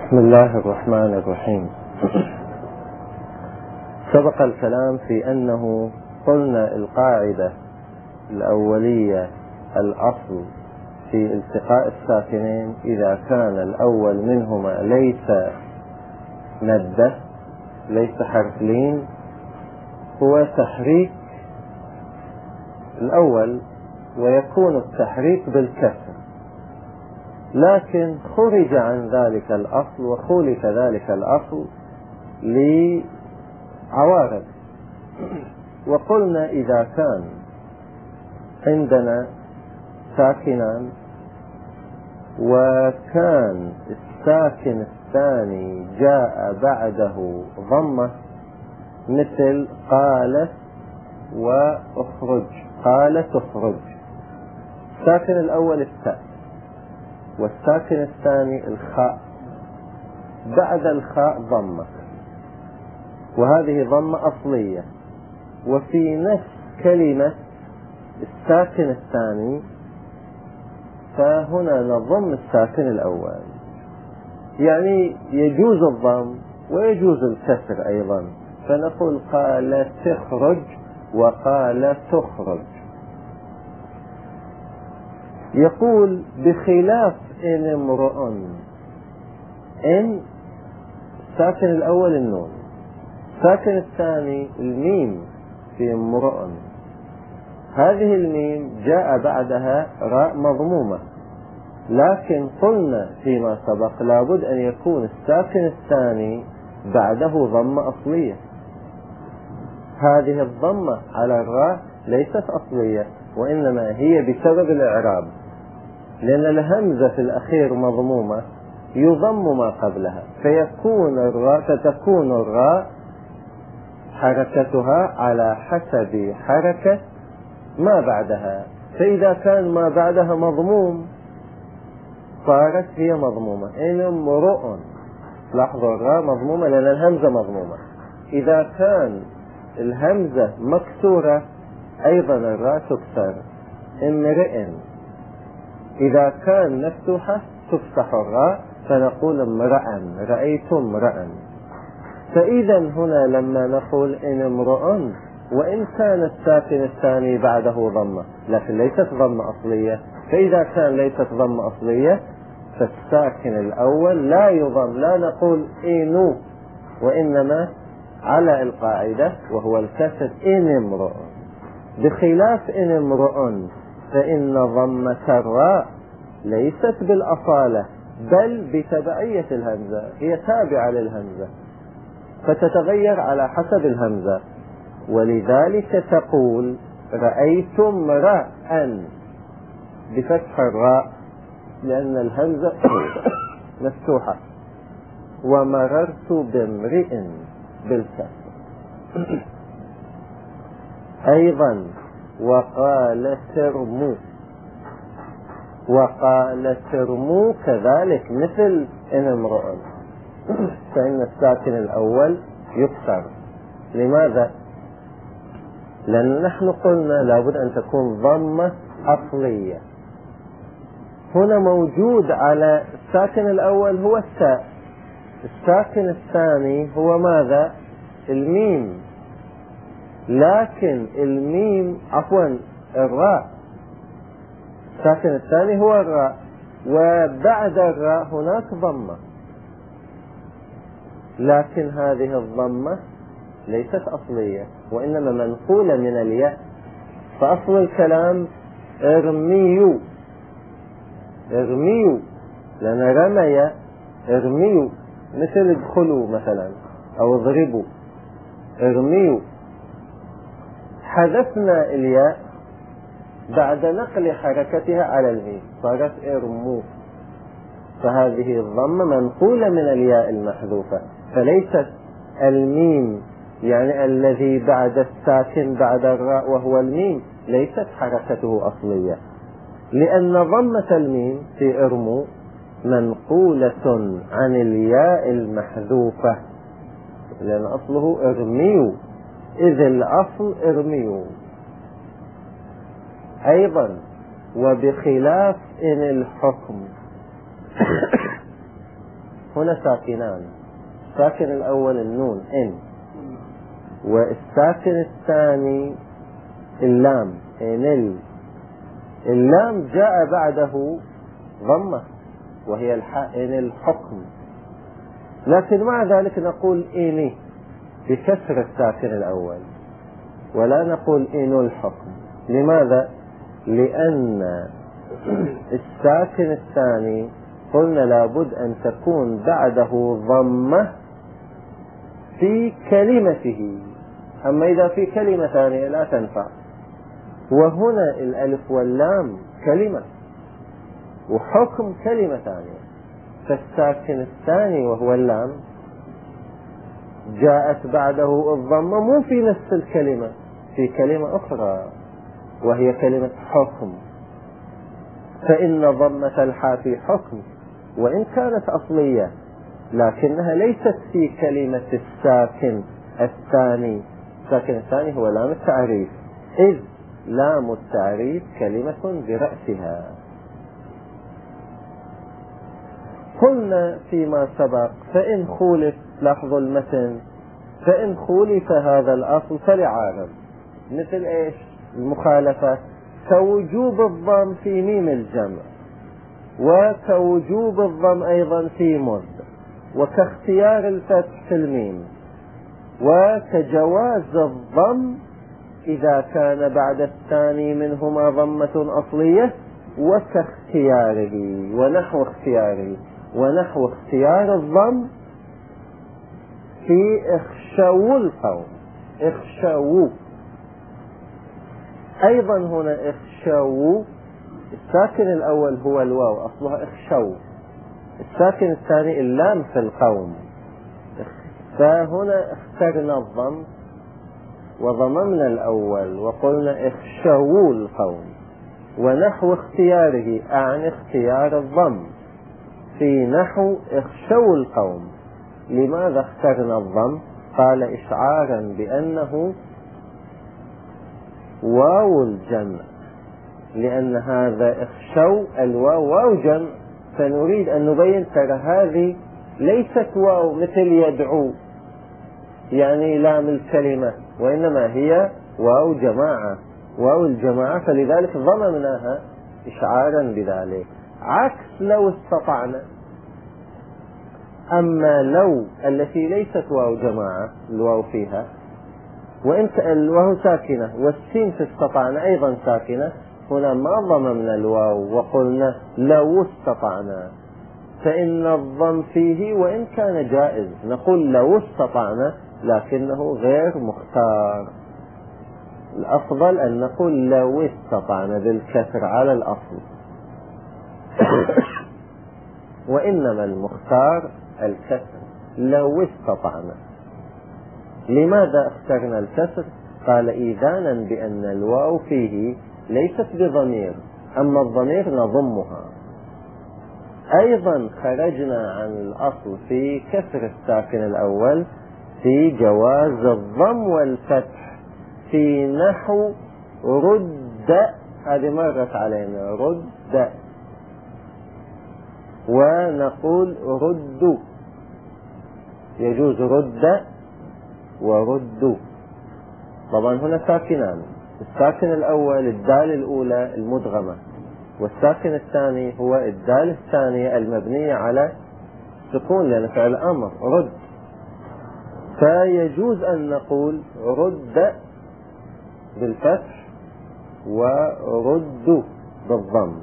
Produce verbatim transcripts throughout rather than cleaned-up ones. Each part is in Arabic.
بسم الله الرحمن الرحيم. سبق الكلام في أنه قلنا القاعدة الأولية الأصل في التقاء الساكنين إذا كان الأول منهما ليس مادة ليس حرف لين هو تحريك الأول، ويكون التحريك بالكسر، لكن خرج عن ذلك الأصل وخولف ذلك الأصل لعوارض. وقلنا إذا كان عندنا ساكنان وكان الساكن الثاني جاء بعده ضمة مثل قالت وأخرج، قالت أخرج، الساكن الأول التاء والساكن الثاني الخاء، بعد الخاء ضمة، وهذه ضمة أصلية. وفي نفس كلمة الساكن الثاني فهنا نضم الساكن الأول، يعني يجوز الضم ويجوز الكسر أيضا، فنقول قال تخرج وقال تخرج. يقول بخلاف إن امرؤ، إن الساكن الأول النون، الساكن الثاني الميم في امرؤ، هذه الميم جاء بعدها راء مضمومة، لكن قلنا فيما سبق لابد أن يكون الساكن الثاني بعده ضمة أصلية. هذه الضمة على الراء ليست أصلية، وإنما هي بسبب الإعراب، لأن الهمزة في الأخير مضمومة يضم ما قبلها، فيكون الراء فتكون الراء حركتها على حسب حركة ما بعدها، فإذا كان ما بعدها مضموم صارت هي مضمومة. إن امرؤ، لاحظوا الراء مضمومة لأن الهمزة مضمومة. إذا كان الهمزة مكسورة أيضا الراء تكسر. امرئ إذا كان مفتوحة تفتح الراء فنقول امرأ، رأيت امرأ. فإذا هنا لما نقول إن امرؤ وإن كان الساكن الثاني بعده ضمة لكن ليست ضمة أصلية، فإذا كان ليست ضمة أصلية فالساكن الأول لا يضم، لا نقول إنو، وإنما على القاعدة وهو الكسر إن امرؤ. بخلاف إن امرؤ فإن ضمة الراء ليست بالأصالة بل بتبعية الهمزة، هي تابعة للهمزة فتتغير على حسب الهمزة، ولذلك تقول رأيت امرأ بفتح الراء لأن الهمزة مفتوحة، ومررت بامرئ بالكسر. أيضا وقال ترمو، وقال ترمو كذلك مثل إن امرؤ، فإن الساكن الأول يكسر. لماذا؟ لأن نحن قلنا لابد أن تكون ضمة أصلية. هنا موجود على الساكن الأول هو التاء، الساكن الثاني هو ماذا؟ الميم، لكن الميم عفوا الراء، الساكن الثاني هو الراء، وبعد الراء هناك ضمة، لكن هذه الضمة ليست أصلية وإنما منقولة من الياء. فأصل الكلام ارميو، ارميو لأن رمي ارميو مثل ادخلوا مثلا أو اضربوا، ارميو. حذفنا الياء بعد نقل حركتها على الميم صارت ارمو، فهذه الضمة منقولة من الياء المحذوفة، فليست الميم يعني الذي بعد الساكن بعد الراء وهو الميم ليست حركته أصلية، لأن ضمة الميم في ارمو منقولة عن الياء المحذوفة، لأن أصله ارميو إذ الأصل ارميو. أيضا وبخلاف إن الحكم هنا ساكنان، الساكن الأول النون إن، والساكن الثاني اللام إن. اللام جاء بعده ضمة وهي إن الحكم، لكن مع ذلك نقول إني بكسر الساكن الأول ولا نقول إن الحكم. لماذا؟ لأن الساكن الثاني قلنا لابد أن تكون بعده ضمة في كلمته، أما إذا في كلمة ثانية لا تنفع. وهنا الألف واللام كلمة وحكم كلمة ثانية، فالساكن الثاني وهو اللام جاءت بعده الضمة مو في نفس الكلمة، في كلمة أخرى وهي كلمة حكم، فإن ضمة الحاء في حكم وإن كانت أصلية لكنها ليست في كلمة الساكن الثاني. الساكن الثاني هو لام التعريف، إذ لام التعريف كلمة برأسها. قلنا فيما سبق فإن خولف، لاحظوا المتن، فإن خولف هذا الأصل فلعارض، مثل إيش؟ المخالفة كوجوب الضم في ميم الجمع، وكوجوب الضم أيضا في مد، وكاختيار الفتح في الميم، وكجواز الضم إذا كان بعد الثاني منهما ضمة أصلية، وكاختياره ونحو اختياره، ونحو اختيار الضم في اخشوا القوم. اخشوا أيضا هنا اخشوا، الساكن الأول هو الواو أصلها اخشوا، الساكن الثاني اللام في القوم، فهنا اخترنا الضم وضممنا الأول وقلنا اخشوا القوم، ونحو اختياره أعني اختيار الضم في نحو اخشوا القوم. لماذا اخترنا الضم؟ قال إشعارا بأنه واو الجمع، لأن هذا اخشوا الواو واو جمع، فنريد أن نبين ترى هذه ليست واو مثل يدعو يعني لام الكلمة، وإنما هي واو جماعة، واو الجماعة، فلذلك ضممناها إشعارا بذلك، عكس لو استطعنا. أما لو التي ليست واو جماعة الواو فيها وإن الواو ساكنة والسين في استطعنا أيضا ساكنة، هنا ما ضممنا الواو وقلنا لو استطعنا، فإن الضم فيه وإن كان جائز نقول لو استطعنا لكنه غير مختار. الأفضل أن نقول لو استطعنا بالكسر على الأصل وإنما المختار الكسر لو استطعنا. لماذا اخترنا الكسر؟ قال إيذانا بأن الواو فيه ليست بضمير، أما الضمير نضمها. أيضا خرجنا عن الأصل في كسر الساكن الأول في جواز الضم والفتح في نحو رد، هذه مرت علينا رد، ونقول ردوا، يجوز رد وردوا. طبعا هنا ساكنان، الساكن الأول الدال الأولى المدغمة، والساكن الثاني هو الدال الثانية المبنية على سكون لأن فعل أمر رد، فيجوز أن نقول رد بالفتح ورد بالضم.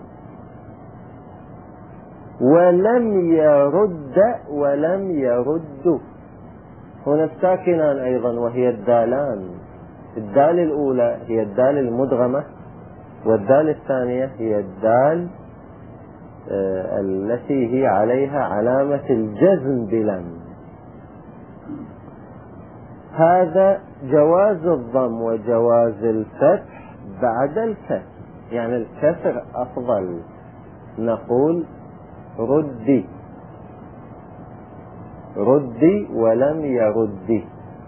ولم يرد ولم يرد، هنا الساكنان أيضا وهي الدالان، الدال الأولى هي الدال المدغمة، والدال الثانية هي الدال آه التي هي عليها علامة الجزم بلم. هذا جواز الضم وجواز الفتح بعد الكسر، يعني الكسر أفضل، نقول ردي ردي ولم يردي.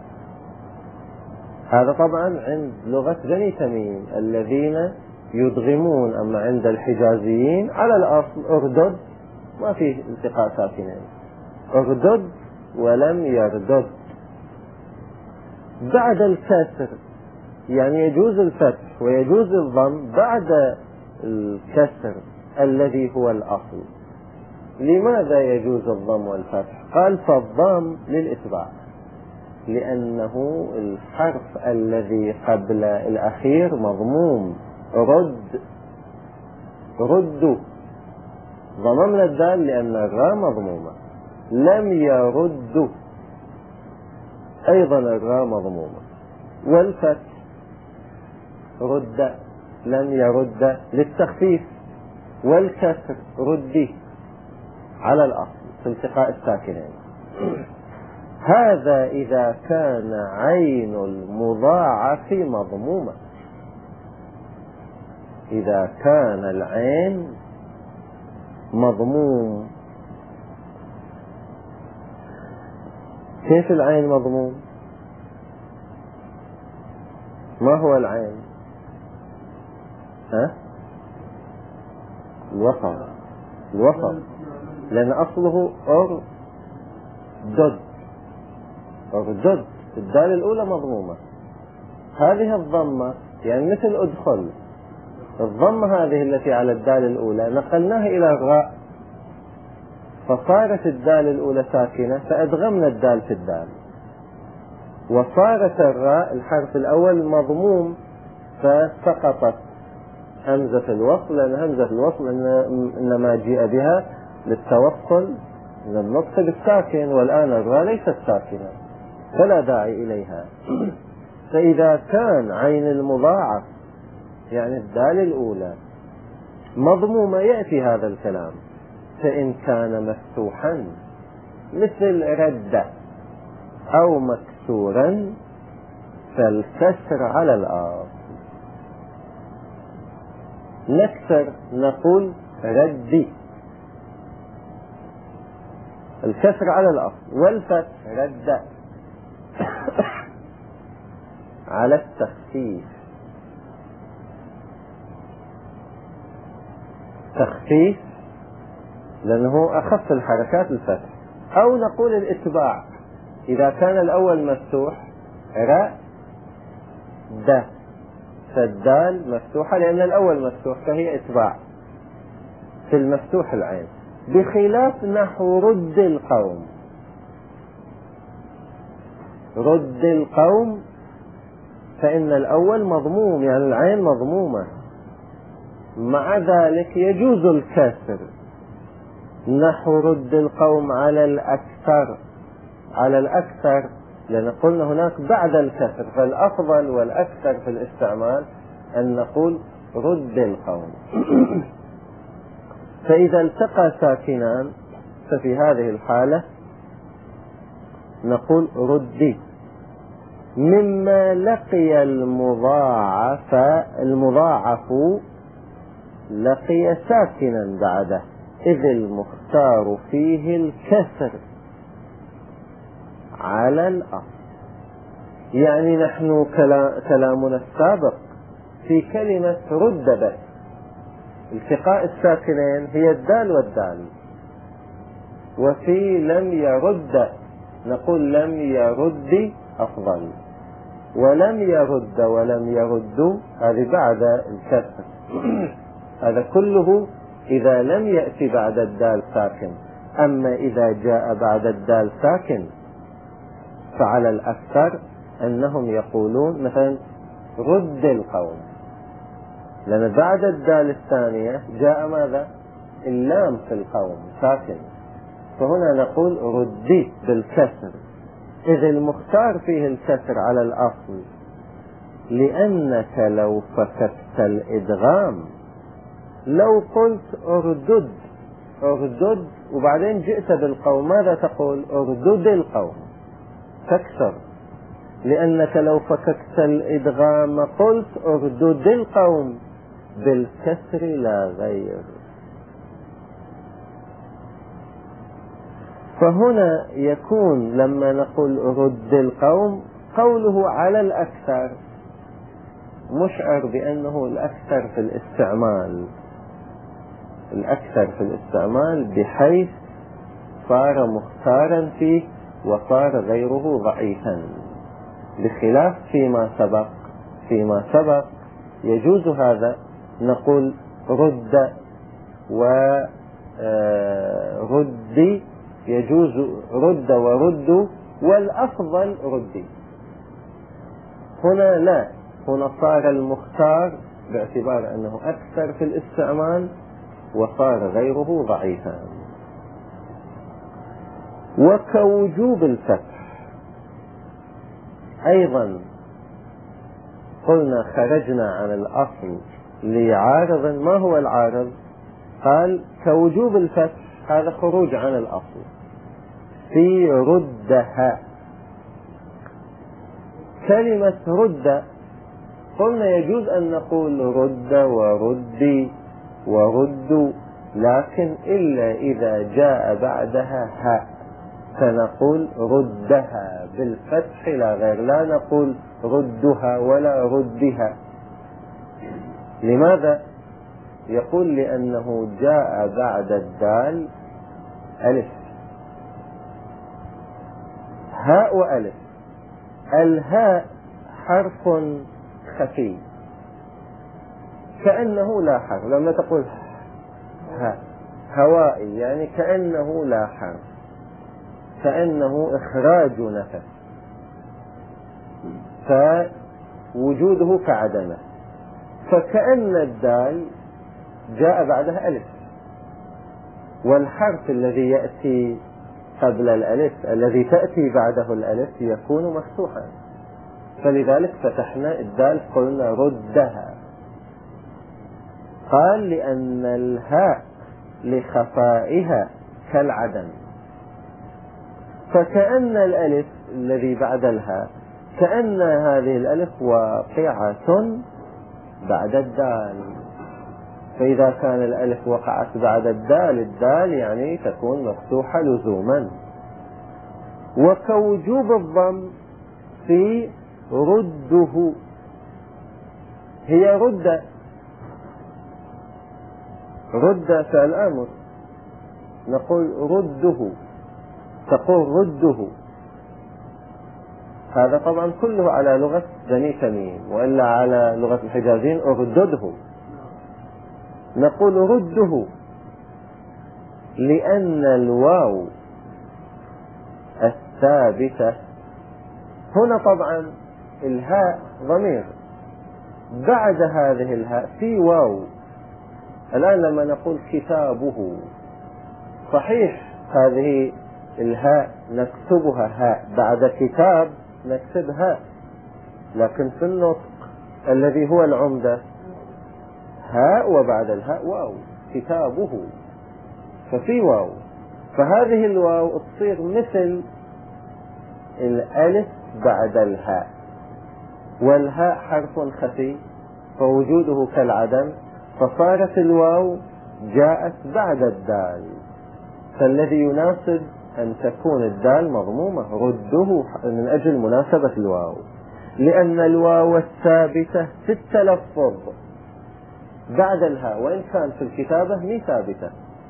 هذا طبعا عند لغة بني تميم الذين يدغمون، أما عند الحجازيين على الأصل اردد ما فيه التقاء ساكنين، اردد ولم يردد. بعد الكسر يعني يجوز الفتح ويجوز الضم بعد الكسر الذي هو الأصل. لماذا يجوز الضم والفتح؟ قال فالضم للإتباع، لأنه الحرف الذي قبل الأخير مضموم. رد ردوا، ضممنا الدال لأن الراء مضمومة. لم يردوا أيضا الراء مضمومة. والفتح رد لم يرد للتخفيف، والكسر ردي على الأصل في التقاء الساكنين. هذا إذا كان عين المضاعف مضمومة. إذا كان العين مضموم. كيف العين مضموم؟ ما هو العين؟ ها؟ الوسط. الوسط لأن أصله أردد. أردد الدال الأولى مضمومة. هذه الضمة يعني مثل أدخل، الضمة هذه التي على الدال الأولى نقلناها إلى الراء، فصارت الدال الأولى ساكنة فأدغمنا الدال في الدال، وصارت الراء الحرف الأول مضموم فسقطت همزة الوصل، لأن همزة الوصل إنما جاء بها للتوصل من النطق بالساكن، والآن الراء ليست ساكنة فلا داعي إليها. فإذا كان عين المضاعف يعني الدال الأولى مضمومة يأتي هذا الكلام. فإن كان مفتوحا مثل رد أو مكسورا فالكسر على الأصل. نكسر نقول ردي، الكسر على الأصل، والفتح رد على التخفيف. تخفيف لأنه أخف الحركات الفتح. أو نقول الاتباع، إذا كان الأول مفتوح راء د فالدال مفتوحة لأن الأول مفتوح فهي اتباع في المفتوح العين، بخلاف نحو رد القوم. رد القوم فإن الأول مضموم يعني العين مضمومة، مع ذلك يجوز الكسر. نحو رد القوم على الأكثر، على الأكثر لأن قلنا هناك بعد الكسر، فالأفضل والأكثر في الاستعمال أن نقول رد القوم. فإذا التقى ساكنان ففي هذه الحالة نقول ردي. مما لقي المضاعف، المضاعف لقي ساكنا بعده، إذ المختار فيه الكسر على الأصل. يعني نحن كلامنا السابق في كلمة رد بس، التقاء الساكنين هي الدال والدال. وفي لم يرد نقول لم يرد أفضل، ولم يرد ولم يرد هذه بعد الكسر. هذا كله إذا لم يأتي بعد الدال ساكن. أما إذا جاء بعد الدال ساكن فعلى الأكثر أنهم يقولون مثلا رد القوم، لأن بعد الدال الثانية جاء ماذا؟ اللام في القوم ساكن، فهنا نقول ردي بالكسر، إذ المختار فيه الكسر على الأصل. لأنك لو فككت الإدغام لو قلت اردد اردد وبعدين جئت بالقوم ماذا تقول؟ اردد القوم، تكسر. لأنك لو فككت الإدغام قلت اردد القوم بالكسر لا غير. فهنا يكون لما نقول رد القوم قوله على الأكثر مشعر بأنه الأكثر في الاستعمال، الأكثر في الاستعمال، بحيث صار مختارا فيه وصار غيره ضعيفا، بخلاف فيما سبق. فيما سبق يجوز هذا، نقول رد ورد، يجوز رد ورد، والأفضل ردي. هنا لا، هنا صار المختار باعتبار أنه أكثر في الاستعمال وصار غيره ضعيفا. وكوجوب الفتح أيضا قلنا خرجنا عن الأصل لعارض. ما هو العارض؟ قال كوجوب الفتح، هذا خروج عن الأصل. في ردها، كلمة رد قلنا يجوز أن نقول رد وردي ورد، لكن إلا إذا جاء بعدها هاء فنقول ردها بالفتح لا غير، لا نقول ردها ولا ردها. لماذا؟ يقول لأنه جاء بعد الدال ألف، هاء وألف. الهاء حرف خفي كأنه لا حرف، لما تقول ها هوائي يعني كأنه لا حرف، كأنه إخراج نفس، فوجوده كعدمه. فكأن الدال جاء بعدها ألف، والحرف الذي يأتي قبل الألف الذي تأتي بعده الألف يكون مفتوحا، فلذلك فتحنا الدال قلنا ردها. قال لأن الهاء لخفائها كالعدم، فكأن الألف الذي بعد الهاء كأن هذه الألف واقعة بعد الدال، فإذا كان الألف وقعت بعد الدال، الدال يعني تكون مفتوحة لزوما. وكوجوب الضم في رده، هي رد، رد فعل أمر، نقول رده، تقول رده. هذا طبعا كله على لغة بني تميم، وإلا على لغة الحجازين اردده. نقول رده لأن الواو الثابتة هنا طبعا الهاء ضمير، بعد هذه الهاء في واو. الآن لما نقول كتابه، صحيح هذه الهاء نكتبها هاء، بعد كتاب نكتب هاء، لكن في النطق الذي هو العمدة هاء وبعد الهاء واو، كتابه، ففي واو. فهذه الواو تصير مثل الألف بعد الهاء، والهاء حرف خفي فوجوده كالعدم، فصارت الواو جاءت بعد الدال، فالذي يناسب أن تكون الدال مضمومة، رده من أجل مناسبة الواو، لأن الواو الثابتة في التلفظ بعد الهاء وإن كان في الكتابة مي ثابتة،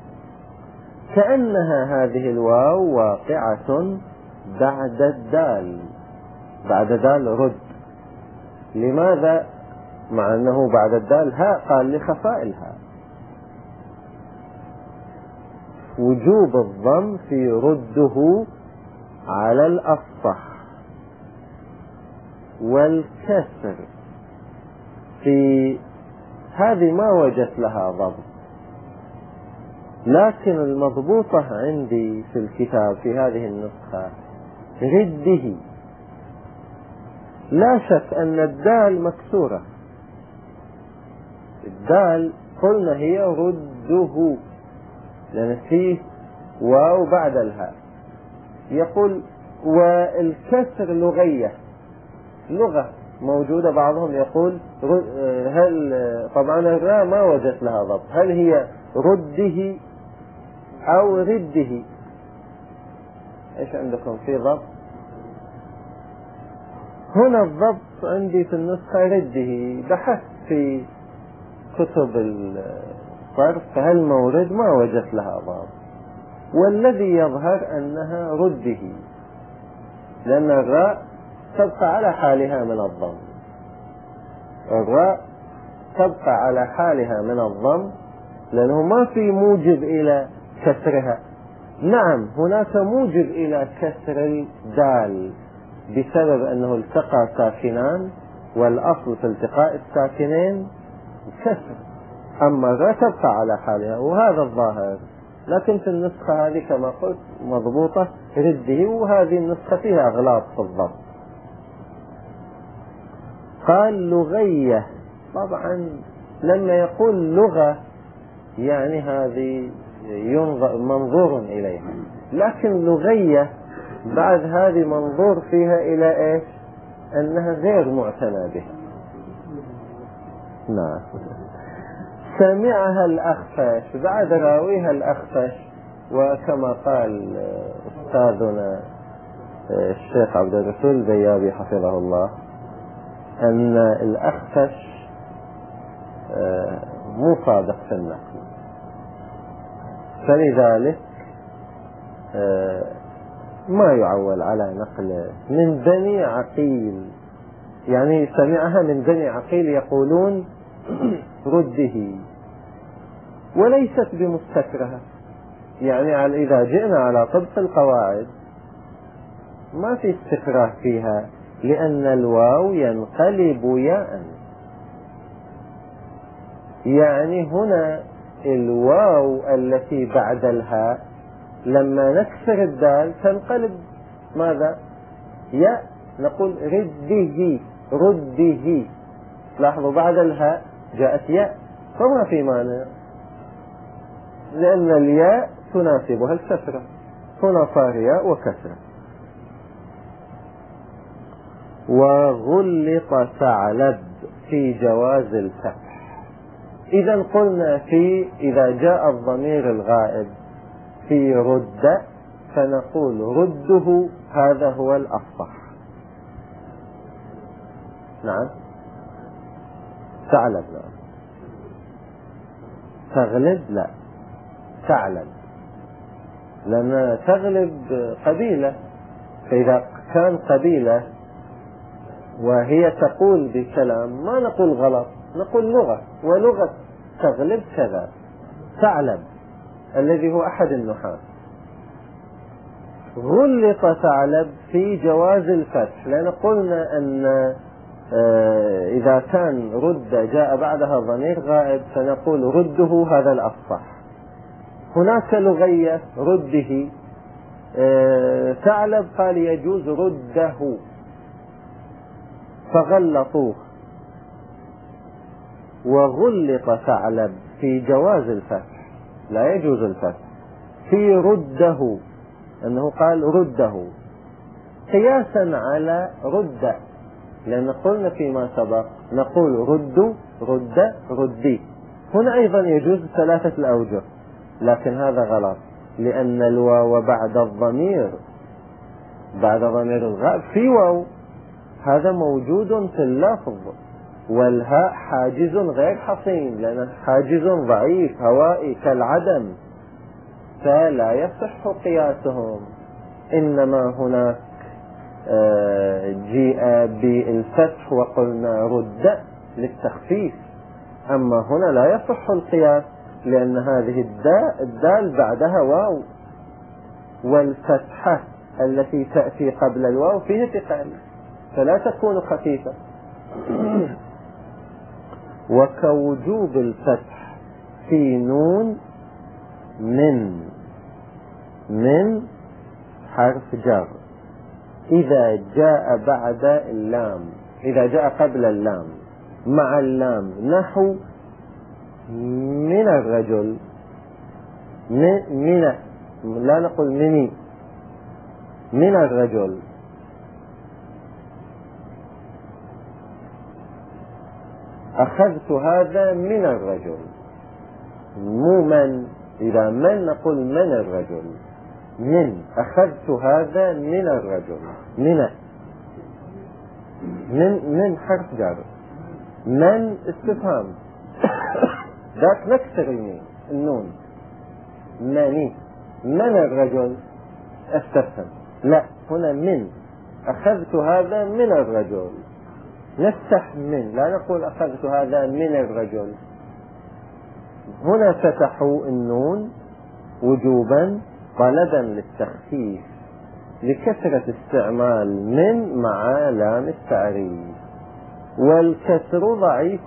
كأنها هذه الواو واقعة بعد الدال، بعد دال رد. لماذا؟ مع أنه بعد الدال هاء، قال لخفاء الهاء. وجوب الضم في رده على الأفصح، والكسر في هذه ما وجدت لها ضبط، لكن المضبوطة عندي في الكتاب في هذه النسخة رده. لا شك أن الدال مكسورة، الدال قلنا هي رده لأن فيه واو بعد الهاء. يقول والكسر لغية، لغة موجودة، بعضهم يقول هل، طبعا الراء ما وجدت لها ضبط، هل هي رده أو رده؟ إيش عندكم في ضبط؟ هنا الضبط عندي في النسخة رده، بحثت في كتب الصرف فهل مورد ما وجدت لها ضبط، والذي يظهر أنها رده، لأن الراء تبقى على حالها من الضم، الراء تبقى على حالها من الضم لأنه ما في موجب إلى كسرها. نعم هناك موجب إلى كسر الدال بسبب أنه التقى ساكنان، والأصل في التقاء الساكنين كسر، أما الراء تبقى على حالها وهذا الظاهر. لكن في النسخة هذه كما قلت مضبوطة رده، وهذه النسخة فيها أغلاط في الضبط. قال لغية، طبعا لما يقول لغة يعني هذه ينظر منظور إليها، لكن لغية بعد هذه منظور فيها إلى إيش؟ أنها غير معتنى بها. نعم. سمعها الأخفش، بعد راويها الأخفش، وكما قال أستاذنا الشيخ عبد الرسول البيابي حفظه الله أن الأخفش مو صادق في النقل، فلذلك ما يعول على نقله. من بني عقيل، يعني سمعها من بني عقيل يقولون رده، وليست بمستكرهة، يعني إذا جئنا على طبق القواعد ما في استكراه فيها، لأن الواو ينقلب ياء، يعني هنا الواو التي بعد الهاء لما نكسر الدال تنقلب ماذا؟ ياء، نقول رده رده، لاحظوا بعد الهاء جاءت ياء، فما في مانع لأن الياء تناسبها الكسرة، هنا صار ياء وكسرة. وغلط ثعلب في جواز الفتح. إذا قلنا في إذا جاء الضمير الغائب في رد فنقول رده، هذا هو الأفصح. نعم. ثعلب لا، تغلب لا، ثعلب، لأن تغلب قبيلة، فإذا كان قبيلة وهي تقول بكلام ما نقول غلط، نقول لغة، ولغة تغلب كذا. ثعلب الذي هو أحد النحاة. غلط ثعلب في جواز الفتح، لأن قلنا أن إذا كان رد جاء بعدها ضمير غائب فنقول رده، هذا الأفصح. هناك لغية رده، ثعلب قال يجوز رده فغلطوه. وغلط ثعلب في جواز الفتح، لا يجوز الفتح، في رده، أنه قال رده قياسا على رد، لأن قلنا فيما سبق نقول رد رد ردي، هنا أيضا يجوز ثلاثة الأوجه، لكن هذا غلط، لأن الواو بعد الضمير بعد ضمير الغائب في واو، هذا موجود في اللفظ، والهاء حاجز غير حصين، لأنه حاجز ضعيف هوائي كالعدم، فلا يصح قياسهم. إنما هناك جيء بالفتح وقلنا رد للتخفيف، أما هنا لا يصح القياس، لأن هذه الدال, الدال بعدها واو، والفتحة التي تأتي قبل الواو فيها ثقل فلا تكون خفيفة. وكوجوب الفتح في نون من من حرف جر إذا جاء بعد اللام، إذا جاء قبل اللام مع اللام، نحو من الرجل، من لا نقول مني، من الرجل، أخذت هذا من الرجل، مو من، إذا من نقول من الرجل، من أخذت هذا من الرجل، من من من حرف جر، من استفهام ذاك نكسر الميم النون، مني من الرجل استفهم، لا، هنا من، أخذت هذا من الرجل، نفتح من، لا نقول أخذت هذا من الرجل. هنا فتحوا النون وجوبا طلبا للتخفيف لكثرة استعمال من مع لام التعريف، والكسر ضعيف،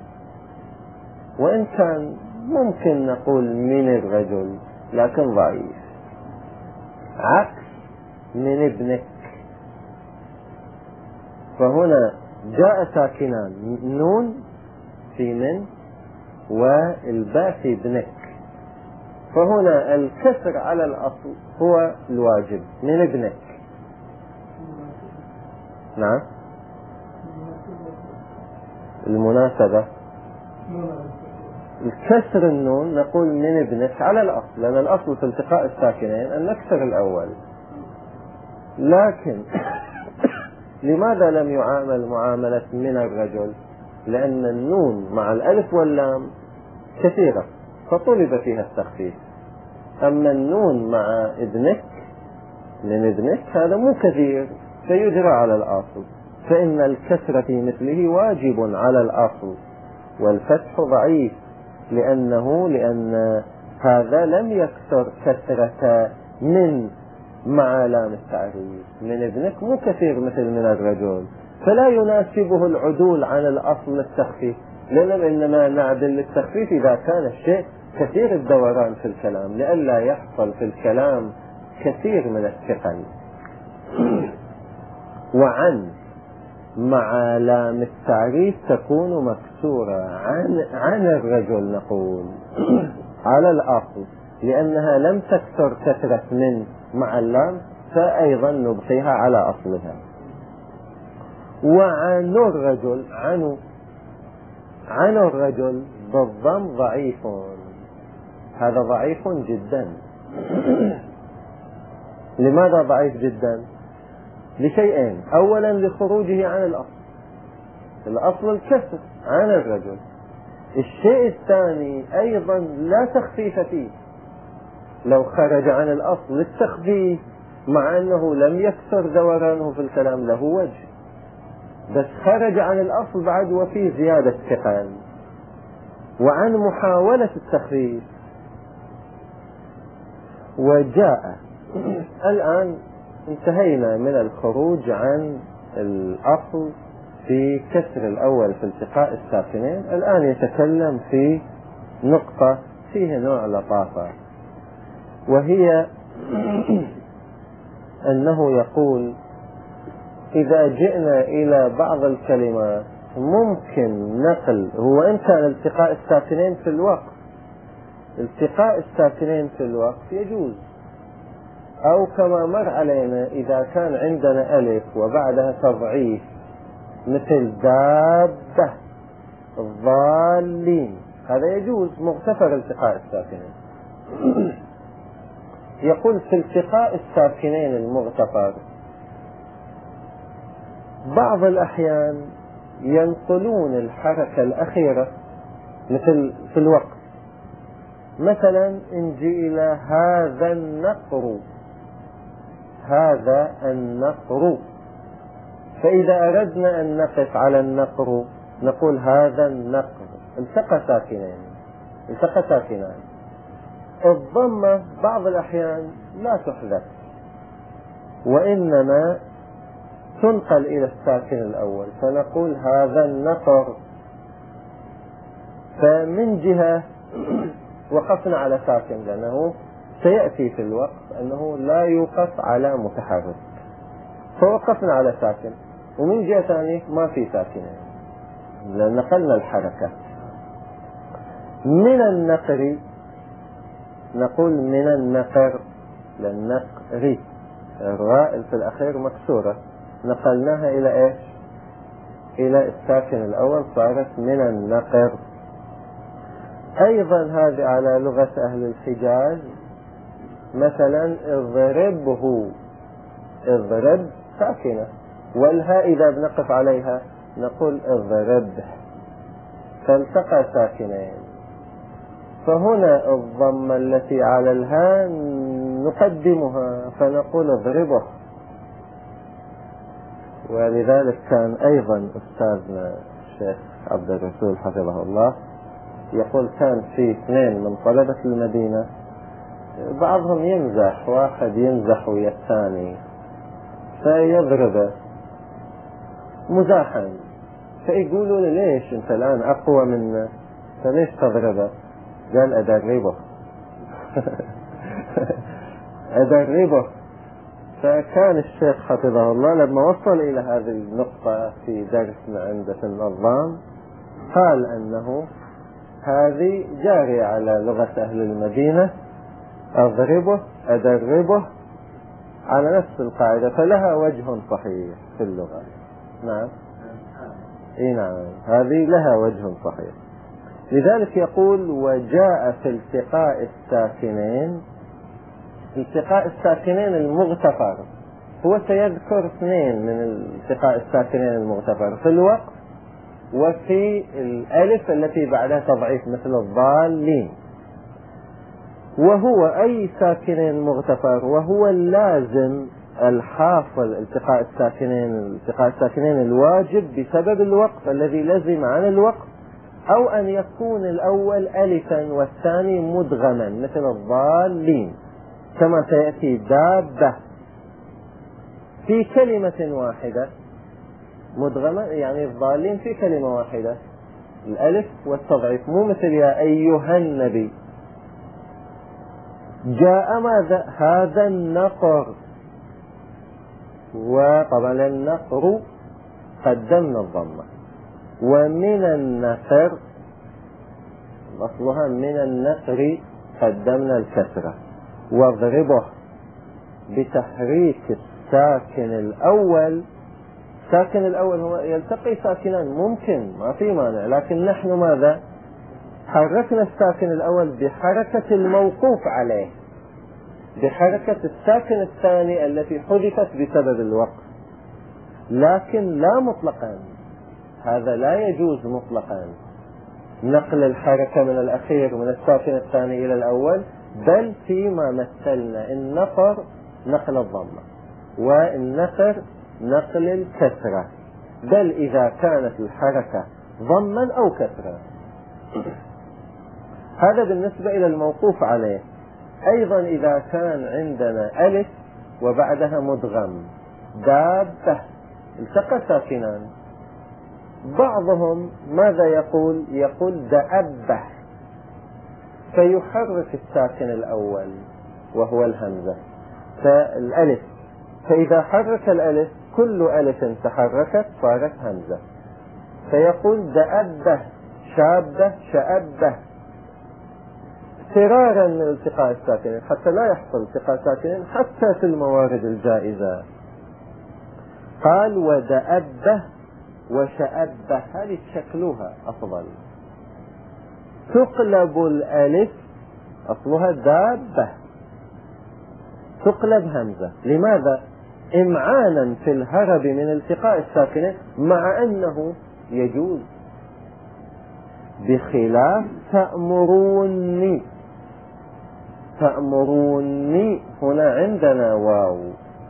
وإن كان ممكن نقول من الرجل لكن ضعيف، عكس من ابنك. فهنا جاء ساكنان، نون في من والباء في ابنك، فهنا الكسر على الأصل هو الواجب، من ابنك. نعم، المناسبة الكسر النون نقول من ابنك على الأصل، لأن الأصل في التقاء الساكنين أن نكسر الأول. لكن لماذا لم يعامل معاملة من الرجل؟ لأن النون مع الألف واللام كثيرة فطلب فيها التخفيف. أما النون مع ابنك، من ابنك، هذا مو كثير فيجرى على الأصل، فإن الكسر في مثله واجب على الأصل، والفتح ضعيف لأنه لأن هذا لم يكسر كسرة من مع لام التعريف. من ابنك مو كثير مثل من الرجل، فلا يناسبه العدول عن الأصل للتخفيف، لأننا إنما نعدل للتخفيف إذا كان الشيء كثير الدوران في الكلام، لئلا يحصل في الكلام كثير من الثقل. وعن مع لام التعريف تكون مكسورة، عن عن الرجل نقول على الأصل، لأنها لم تكسر كثرة من مع اللام، فأيضا نبقيها على أصلها. وعن الرجل، عن عن الرجل بالضم ضعيف، هذا ضعيف جدا. لماذا ضعيف جدا؟ لشيئين، أولا لخروجه عن الأصل، الأصل الكسر عن الرجل. الشيء الثاني أيضا لا تخفيف فيه، لو خرج عن الأصل للتخفيف مع أنه لم يكسر دورانه في الكلام له وجه، بس خرج عن الأصل بعد وفي زيادة ثقل. وعن محاولة التخفيف. وجاء، الآن انتهينا من الخروج عن الأصل في كسر الأول في التقاء الساكنين. الآن يتكلم في نقطة فيه نوع لطافة، وهي أنه يقول إذا جئنا إلى بعض الكلمات ممكن نقل، هو إن كان التقاء الساكنين في الوقت، التقاء الساكنين في الوقت يجوز، أو كما مر علينا إذا كان عندنا ألف وبعدها تضعيف مثل دابة الضالين، هذا يجوز مغتفر التقاء الساكنين. يقول في التقاء الساكنين المغتفر بعض الأحيان ينقلون الحركة الأخيرة مثل في الوقت، مثلا إن جئ إلى هذا النقر، هذا النقر، فإذا أردنا أن نقف على النقر نقول هذا النقر، التقى ساكنين، التقى ساكنان. الضمة بعض الأحيان لا تحذف، وإنما تنقل إلى الساكن الأول، فنقول هذا النقر. فمن جهة وقفنا على ساكن، لأنه سيأتي في الوقت أنه لا يوقف على متحرك، فوقفنا على ساكن. ومن جهة ثانية ما في ساكنين لأن نقلنا الحركة. من النقر نقول من النقر، للنقر الراء في الأخير مكسورة، نقلناها إلى إيش؟ إلى الساكن الأول، صارت من النقر. أيضا هذه على لغة أهل الحجاز، مثلا اضربه، اضرب ساكنة، والهاء إذا بنقف عليها نقول اضربه، فالتقى ساكنين. فهنا الضمة التي على الهاء نقدمها فنقول اضربه. ولذلك كان أيضا أستاذنا الشيخ عبد الرسول حفظه الله يقول كان في اثنين من طلبة المدينة بعضهم يمزح، واحد يمزح ويا الثاني فيضربه مزاحا، فيقولوا له ليش انت الآن أقوى منه فليش تضربه؟ قال أدربه. أدربه. فكان الشيخ حفظه الله لما وصل إلى هذه النقطة في درسنا عنده في النظام قال أنه هذه جارية على لغة أهل المدينة، أضربه أدربه على نفس القاعدة، فلها وجه صحيح في اللغة. نعم إيه نعم، هذه لها وجه صحيح. لذلك يقول وجاء في التقاء الساكنين، التقاء الساكنين المغتفر، هو سيذكر اثنين من التقاء الساكنين المغتفر في الوقت وفي الألف التي بعدها تضعيف مثل الضالين. وهو أي ساكنين مغتفر، وهو اللازم الحاصل التقاء الساكنين التقاء الساكنين الواجب بسبب الوقف الذي لزم عن الوقف، أو أن يكون الأول ألفا والثاني مدغما مثل الضالين كما سيأتي دابة في كلمة واحدة مدغمة، يعني الضالين في كلمة واحدة الألف والتضعيف، مو مثل يا أيها النبي. جاء ماذا؟ هذا النقر، وطبعا النقر قدمنا الضمة، ومن النقر أصلها من النقر قدمنا الكسرة. واضربه بتحريك الساكن الأول، الساكن الأول هو يلتقي ساكنان ممكن ما في مانع، لكن نحن ماذا؟ حركنا الساكن الأول بحركة الموقوف عليه، بحركة الساكن الثاني التي حذفت بسبب الوقف، لكن لا مطلقا، هذا لا يجوز مطلقا نقل الحركة من الأخير من الساكن الثاني إلى الأول، بل فيما مثلنا النقر نقل الضمة والنقر نقل الكسرة، بل إذا كانت الحركة ضما أو كسرة. هذا بالنسبة إلى الموقوف عليه. أيضا إذا كان عندنا ألف وبعدها مدغم دابة التقى ساكنان، بعضهم ماذا يقول؟ يقول دأبه، فيحرك الساكن الأول وهو الهمزة فالألف، فإذا حرك الألف كل ألف تحركت صارت همزة، فيقول دأبه شابه شأبه فرارا من التقاء الساكنين حتى لا يحصل التقاء ساكنين حتى في الموارد الجائزة. قال ودأبه وشأبه، هذه تشكلوها أفضل، تقلب الألف أصلها دابة تقلب همزة، لماذا؟ إمعانا في الهرب من التقاء الساكنين، مع أنه يجوز، بخلاف تأمروني. تأمروني هنا عندنا واو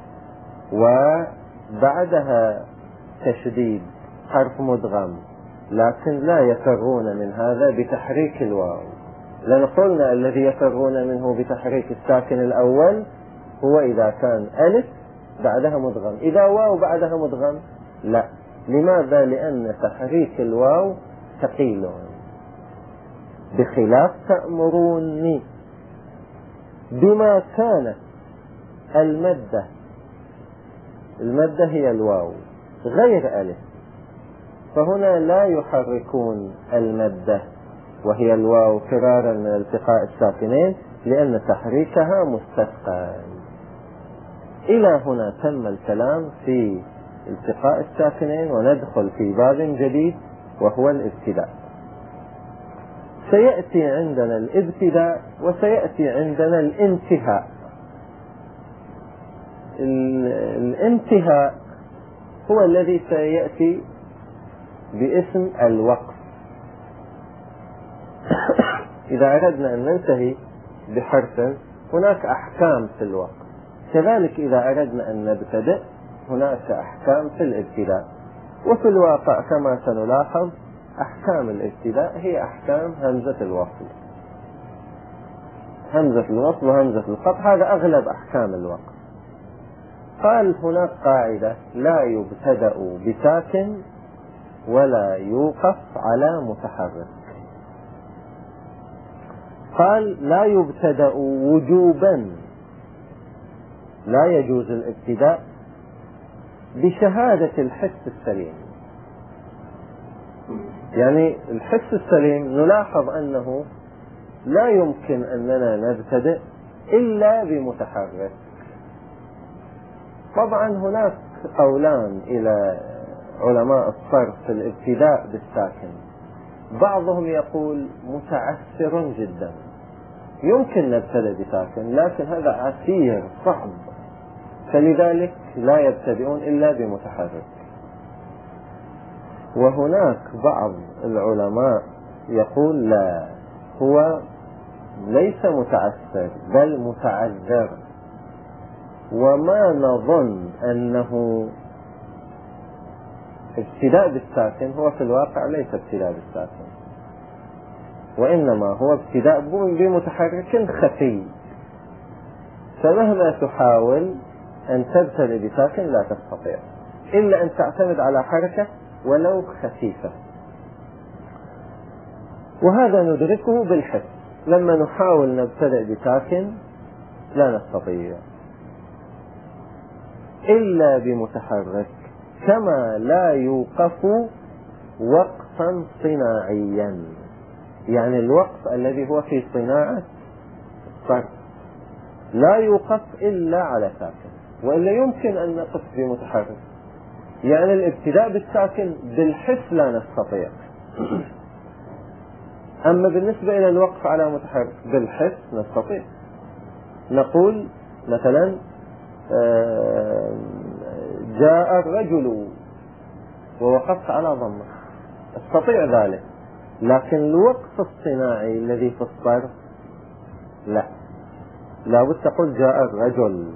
وبعدها تشديد حرف مدغم، لكن لا يفرون من هذا بتحريك الواو، لأن قلنا الذي يفرون منه بتحريك الساكن الأول هو إذا كان ألف بعدها مدغم، إذا واو بعدها مدغم لا. لماذا؟ لأن تحريك الواو ثقيل، بخلاف تأمروني بما كانت المادة، المادة هي الواو غير ألف، فهنا لا يحركون المادة وهي الواو فرارا من التقاء الساكنين لأن تحريكها مستثقل. إلى هنا تم الكلام في التقاء الساكنين، وندخل في باب جديد وهو الابتداء. سيأتي عندنا الابتداء وسيأتي عندنا الانتهاء. الانتهاء هو الذي سيأتي باسم الوقف. إذا إذا أردنا أن ننتهي بحرف هناك أحكام في الوقف، كذلك إذا أردنا أن نبتدئ هناك أحكام في الابتداء. وفي الواقع كما سنلاحظ أحكام الابتداء هي أحكام همزة الوصل، همزة الوصل وهمزة القطع، هذا أغلب أحكام الوقف. قال هناك قاعدة: لا يبتدأ بساكن ولا يوقف على متحرك. قال لا يبتدأ وجوبا، لا يجوز الابتداء بشهادة الحس السليم. يعني الحس السليم نلاحظ أنه لا يمكن أننا نبتدئ إلا بمتحرك. طبعا هناك قولان إلى علماء الصرف في الابتداء بالساكن، بعضهم يقول متعسر جدا، يمكن نبتدئ بساكن لكن هذا عسير صعب، فلذلك لا يبتدئون إلا بمتحرك. وهناك بعض العلماء يقول لا، هو ليس متعسر بل متعذر، وما نظن أنه ابتداء بالساكن هو في الواقع ليس ابتداء بالساكن، وإنما هو ابتداء بمتحرك خفي، فمهما تحاول أن تبتدئ بساكن لا تستطيع إلا أن تعتمد على حركة ولو خفيفة. وهذا ندركه بالحس، لما نحاول نبتدئ بساكن لا نستطيع إلا بمتحرك، كما لا يوقف وقفا صناعيا، يعني الوقف الذي هو في صناعة الصرف لا يوقف إلا على ساكن، وإلا يمكن أن نقف بمتحرك. يعني الابتداء بالساكن بالحس لا نستطيع، أما بالنسبة إلى الوقف على متحرك بالحس نستطيع. نقول مثلا جاء الرجل ووقفت على ضمه، استطيع ذلك، لكن الوقف الصناعي الذي في الصرف لا، لابد تقول جاء الرجل.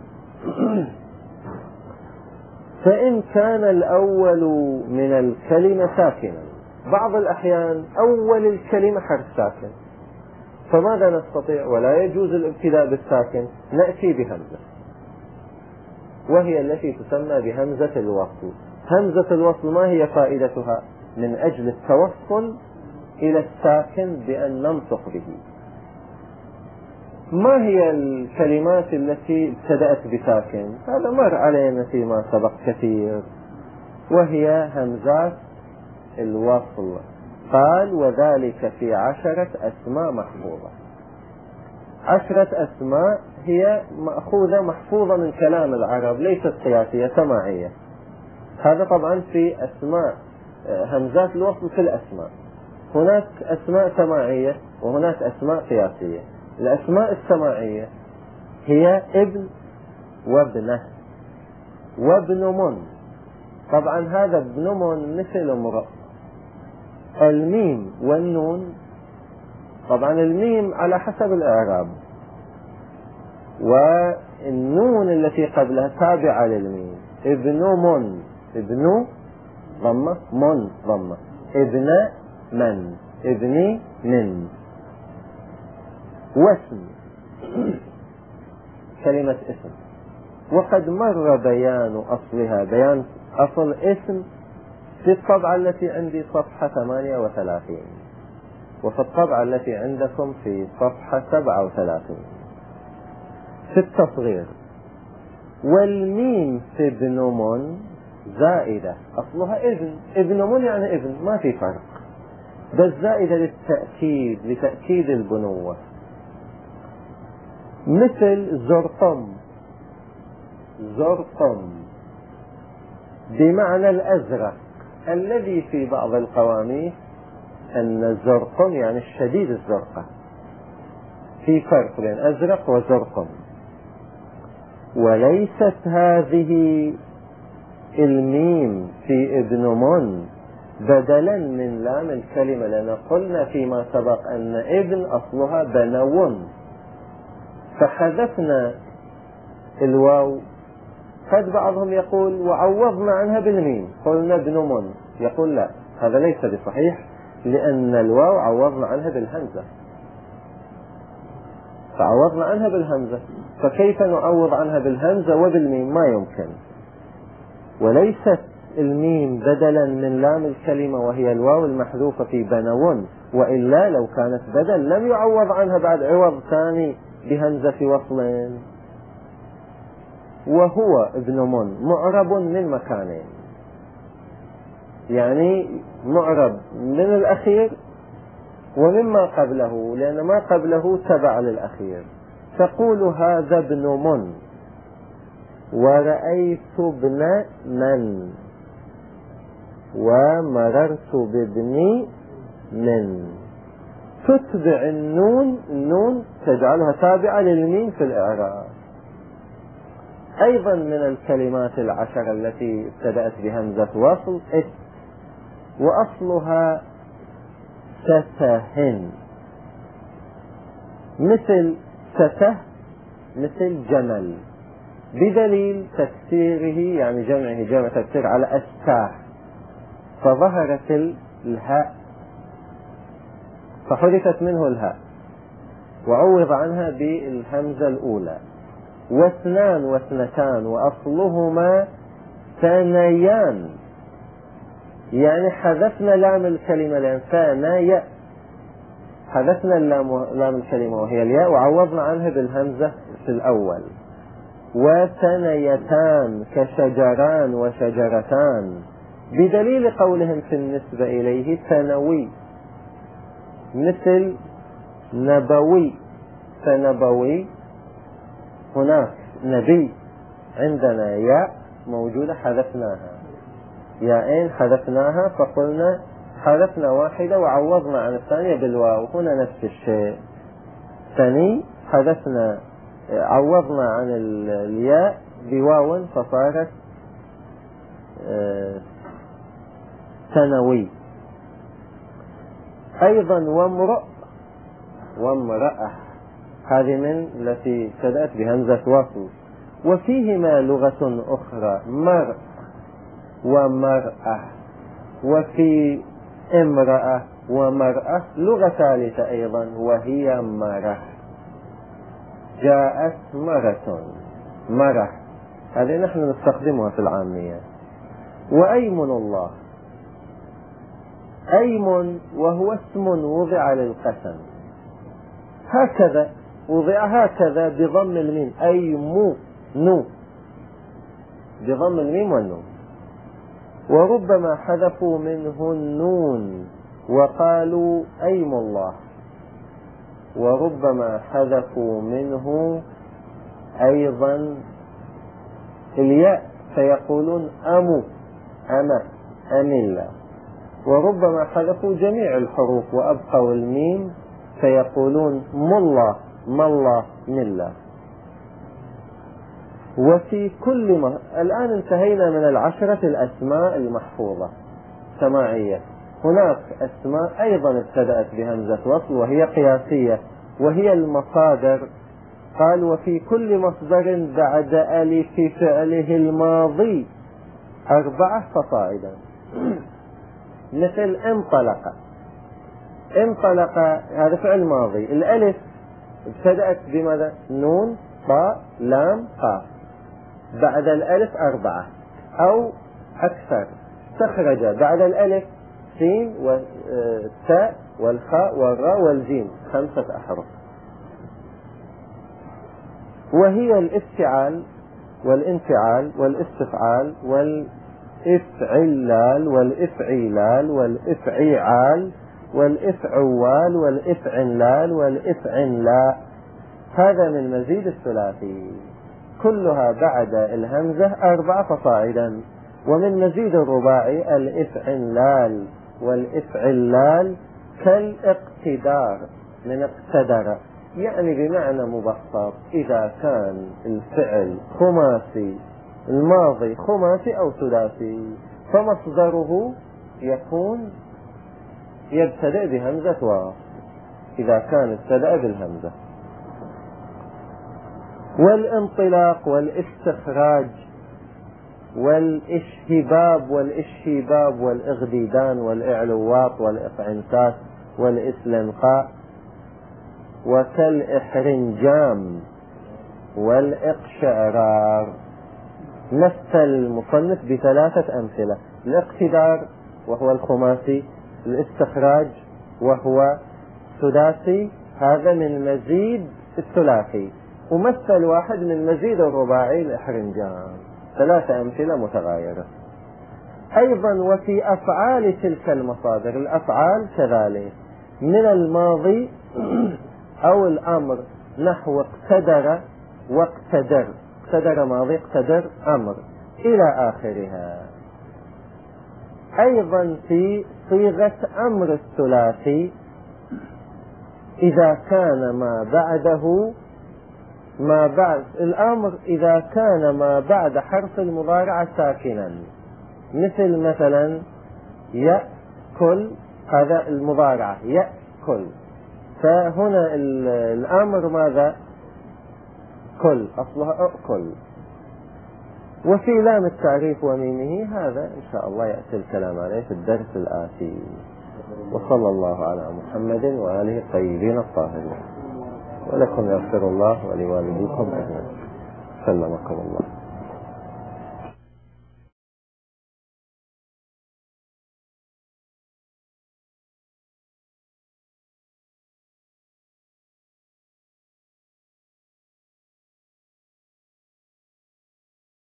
فإن كان الأول من الكلمة ساكنا، بعض الأحيان أول الكلمة حرف ساكن، فماذا نستطيع؟ ولا يجوز الابتداء بالساكن، نأتي بهمزة، وهي التي تسمى بهمزة الوصل. همزة الوصل ما هي فائدتها؟ من أجل التوصل إلى الساكن بأن ننطق به. ما هي الكلمات التي ابتدأت بساكن؟ هذا مر علينا فيما سبق كثير، وهي همزات الوصل. قال وذلك في عشرة أسماء محفوظة. عشرة أسماء هي مأخوذة محفوظة من كلام العرب، ليست قياسية سماعية. هذا طبعا في أسماء همزات الوصل في الأسماء، هناك أسماء سماعية وهناك أسماء قياسية. الأسماء السماعية هي ابن وابنه وابن من، طبعا هذا ابن من مثل امرأ. الميم والنون، طبعا الميم على حسب الإعراب، والنون التي قبلها تابعة للميم. ابن من، ابن ضمة، من ضمة، ابن من، ابني من. واسم كلمة اسم، وقد مر بيان أصلها، بيان أصل اسم في الطبعة التي عندي صفحة ثمانية وثلاثين، وفي الطبعة التي عندكم في صفحة سبعة وثلاثين في التصغير. والميم في ابن من زائدة، أصلها ابن، ابن من يعني ابن، ما في فرق، بس زائدة للتأكيد، لتأكيد البنوة. مثل زرقم، زرقم بمعنى الأزرق، الذي في بعض القواميس أن الزرقم يعني الشديد الزرقة، في فرق بين أزرق وزرقم. وليست هذه الميم في ابن من بدلا من لام الكلمة، لأن قلنا فيما سبق أن ابن أصلها بنو، فحذفنا الواو. قد بعضهم يقول وعوضنا عنها بالميم قلنا ابن من، يقول لا، هذا ليس بصحيح، لأن الواو عوضنا عنها بالهمزة، فعوضنا عنها بالهمزة، فكيف نعوض عنها بالهمزة وبالميم؟ ما يمكن. وليست الميم بدلا من لام الكلمة وهي الواو المحذوفة في بنون، وإلا لو كانت بدل لم يعوض عنها بعد عوض ثاني بهمزة وصل. وهو ابن من معرب من مكانين، يعني معرب من الأخير ومما قبله، لأن ما قبله تبع للأخير. تقول هذا ابن من، ورأيت ابن من، ومررت بابن من. تتبع النون، النون تجعلها تابعة للميم في الإعراب. أيضا من الكلمات العشر التي ابتدأت بهمزة وصل إس، وأصلها ستهن، مثل سته، مثل جمل، بدليل تكسيره، يعني جمعه جمع تكسير على أستاح، فظهرت الهاء فحذفت منه الهاء وعوض عنها بالهمزة الأولى. واثنان واثنتان وأصلهما ثانيان، يعني حذفنا لام الكلمة لأن ثانيا، حذفنا لام الكلمة وهي الياء وعوضنا عنها بالهمزة في الأول. وثنيتان كشجران وشجرتان، بدليل قولهم في النسبة إليه ثانوي، مثل نبوي، فنبوي هناك نبي، عندنا ياء موجودة حذفناها، ياءين حذفناها، فقلنا حذفنا واحدة وعوضنا عن الثانية بالواو. هنا نفس الشيء، ثاني حذفنا عوضنا عن الياء بواو فصارت ثانوي. أيضا وامرأ، وامرأة، هذه من التي ابتدأت بهمزة وصل. وفيهما لغة أخرى، مرء ومرأة، وفي امرأة ومرأة لغة ثالثة أيضا وهي مرة. جاءت مرة، مرة هذه نحن نستخدمها في العامية. وأيمن الله، أيمن وهو اسم وضع للقسم، هكذا وضع هكذا بضم الميم، أيمو نو، بضم الميم والنون. وربما حذفوا منه النون وقالوا أيم الله، وربما حذفوا منه أيضا الياء فيقولون أمو، أنا، أملا. وربما حذفوا جميع الحروف وأبقوا الميم فيقولون ملا، ملا، ملا. وفي كل ما الآن انتهينا من العشرة الأسماء المحفوظة سماعية. هناك أسماء أيضا ابتدأت بهمزة وصل وهي قياسية، وهي المصادر. قال وفي كل مصدر بعد ألف فعله الماضي أربعة فصاعدا، مثل انطلق، انطلق هذا فعل ماضي، الألف ابتدأت بماذا؟ نون طاء لام قاف، بعد الألف أربعة أو أكثر. استخرج بعد الألف سين والتاء والخاء والراء والجيم، خمسة أحرف. وهي الافتعال والانفعال والاستفعال والإفعلال والإفعيلال والإفعيعال والإفعوال والإفعنلال والإفعنلا، هذا من مزيد الثلاثي، كلها بعد الهمزة أربعة فصاعدا. ومن مزيد الرباعي الإفعنلال والإفعلال كالاقتدار، من اقتدر، يعني بمعنى مبسط إذا كان الفعل خماسي، الماضي خماسي أو ثلاثي، فمصدره يكون يبتدئ بهمزة واو إذا كان ابتدأ بالهمزة. والانطلاق والاستخراج والاشهباب والاشهباب والإغديدان والإعلوات والإقعنتات والإسلنقاء وكالإحرنجام والإقشعرار. مثل المصنف بثلاثة أمثلة: الاقتدار وهو الخماسي، الاستخراج وهو ثلاثي، هذا من مزيد الثلاثي، ومثل واحد من مزيد الرباعي الإحرنجام. ثلاثة أمثلة متغايرة. أيضا وفي أفعال تلك المصادر، الأفعال كذلك من الماضي أو الأمر، نحو اقتدر واقتدر، اقتدر ماضي، اقتدر أمر، إلى آخرها. أيضا في صيغة أمر الثلاثي إذا كان ما بعده ما بعد الأمر إذا كان ما بعد حرف المضارع ساكنا، مثل مثلا يأكل، هذا المضارع يأكل، فهنا الأمر ماذا؟ كل، أصلها أكل. وفي لام التعريف وميمه، هذا إن شاء الله يأتي الكلام عليه في الدرس الآتي. وصلى الله على محمد وآله الطيبين الطاهرين. ولكم يغفر الله ولوالديكم أجمعين. سلمكم الله.